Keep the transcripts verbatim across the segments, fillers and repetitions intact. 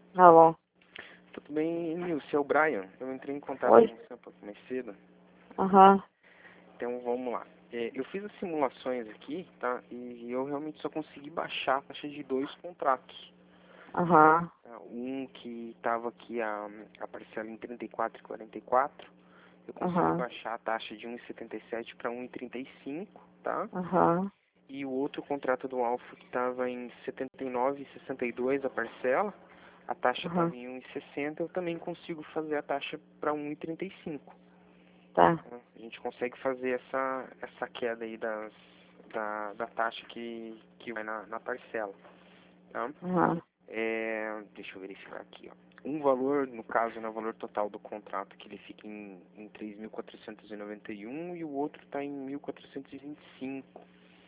Tá bom. Tudo bem, Nilce? É o Brian. Eu entrei em contato Oi? com você um pouco mais cedo. Aham. Então, vamos lá. É, eu fiz as simulações aqui, tá? E eu realmente só consegui baixar a taxa de dois contratos. Aham. Tá? Um que estava aqui a, a parcela em trinta e quatro e quarenta e quatro. Eu consegui Aham. baixar a taxa de um e setenta e sete para um e trinta e cinco, tá? Aham. E o outro contrato do Alfa que estava em setenta e nove e sessenta e dois a parcela, a taxa estava Aham. em um e sessenta, eu também consigo fazer a taxa para um e trinta e cinco. Tá. Tá? A gente consegue fazer essa, essa queda aí das, da, da taxa que, que vai na, na parcela. Tá? Aham. É, deixa eu verificar aqui. Ó. Um valor, no caso, no valor total do contrato, que ele fica em, em três mil quatrocentos e noventa e um e o outro está em mil quatrocentos e vinte e cinco.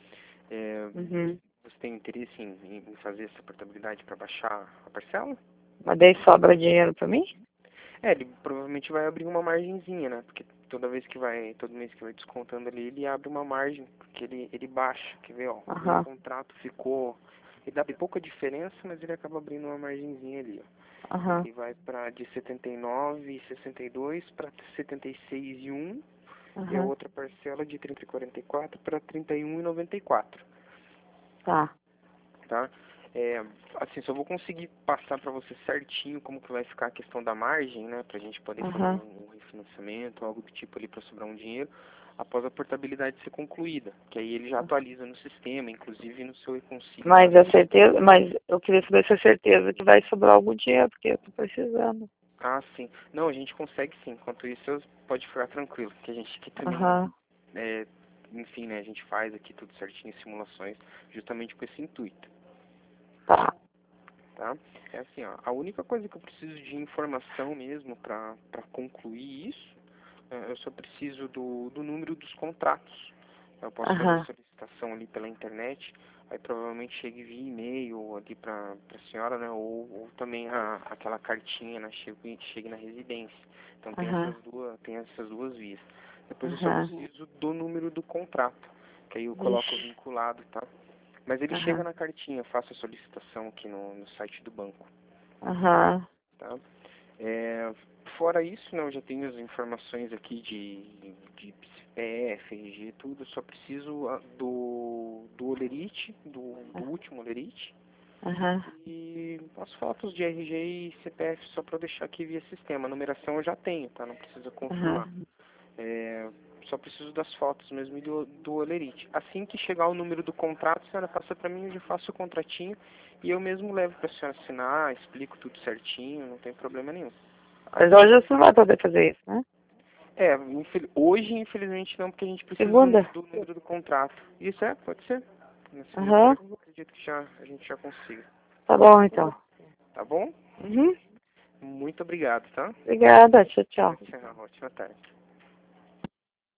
É, Uhum. você tem interesse em, em fazer essa portabilidade para baixar a parcela? Mas daí sobra dinheiro pra mim? É, ele provavelmente vai abrir uma margenzinha, né? Porque toda vez que vai, todo mês que vai descontando ali, ele abre uma margem, porque ele, ele baixa. Quer ver, ó? Um Aham. contrato ficou. Ele dá pouca diferença, mas ele acaba abrindo uma margenzinha ali, ó. Aham. Ele vai para de setenta e nove e sessenta e dois para setenta e seis e um e a Aham. outra parcela de trinta e quarenta e quatro para trinta e um e noventa e quatro. Tá. Tá? É, assim, só vou conseguir passar para você certinho como que vai ficar a questão da margem, né, pra gente poder fazer Aham. um, um refinanciamento, algo do tipo ali para sobrar um dinheiro, após a portabilidade ser concluída, que aí ele já atualiza no sistema, inclusive no seu e-consigo lá. Mas a certeza, mas eu queria saber se é certeza que vai sobrar algum dinheiro, porque eu tô precisando. Ah, sim. Não, a gente consegue sim. Enquanto isso, pode ficar tranquilo, que a gente aqui também, Aham. é, enfim, né, a gente faz aqui tudo certinho, simulações, justamente com esse intuito. Tá. Tá? É assim, ó, a única coisa que eu preciso de informação mesmo para concluir isso, é, eu só preciso do, do número dos contratos. Eu posso fazer Aham. solicitação ali pela internet, aí provavelmente chegue via e-mail ali para a senhora, né? Ou, ou também a, aquela cartinha, né? Chegue, chegue na residência. Então tem Aham. essas duas, tem essas duas vias. Depois eu só Aham. preciso do número do contrato, que aí eu coloco Vixe. vinculado, tá? Mas ele chega Aham. na cartinha, eu faço a solicitação aqui no, no site do banco, Aham. tá? É, fora isso, né, eu já tenho as informações aqui de, de C P F, R G, tudo, eu só preciso ah, do, do olerite, do, do último olerite, Aham. e as fotos de R G e C P F só para eu deixar aqui via sistema. A numeração eu já tenho, tá? Não precisa confirmar. Aham. É, só preciso das fotos mesmo e do, do olerite. Assim que chegar o número do contrato, a senhora passa para mim, eu já faço o contratinho e eu mesmo levo para a senhora assinar, explico tudo certinho, não tem problema nenhum. Mas hoje você não vai poder fazer isso, né? É, infel- hoje infelizmente não, porque a gente precisa do, Segunda? do número do contrato. Isso é, pode ser. Na segunda-feira Aham. eu acredito que já, a gente já consiga. Tá bom, então. Tá bom? Uhum. Muito obrigado, tá? Obrigada. Tchau, Tchau, tchau. tchau. Ótima tarde.